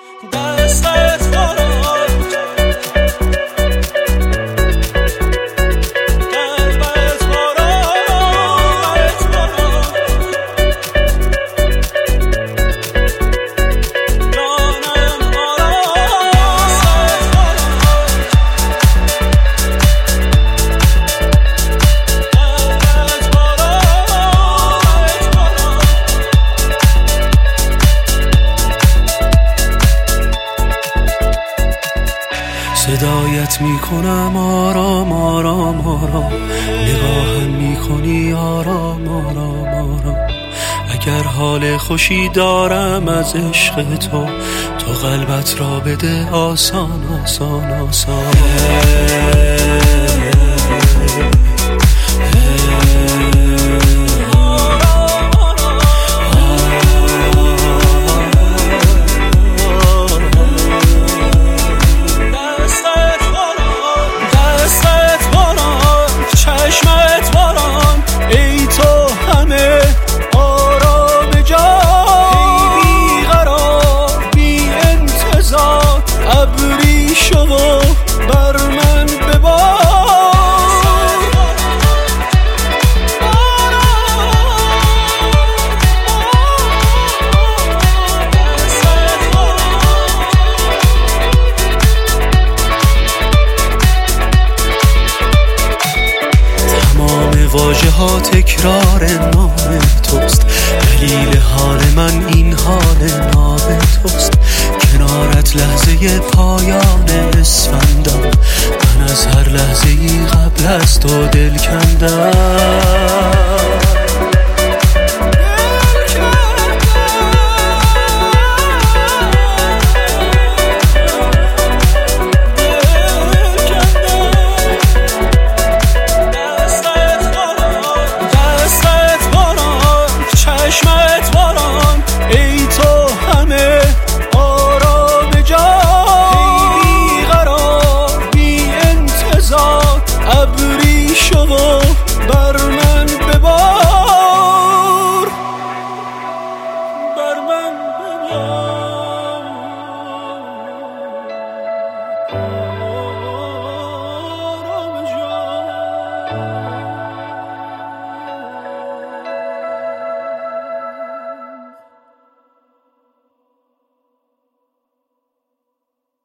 صدایت میکنم آرام آرام آرام، نگاهم میکنی آرام آرام آرام. اگر حال خوشی دارم از عشق تو قلبت را بده آسان آسان آسان. واژه ها تکرار نام توست، دلیل حال من این حال نام توست. کنارت لحظه پایان اسفندم، من از هر لحظه ای قبل از تو دل کندم.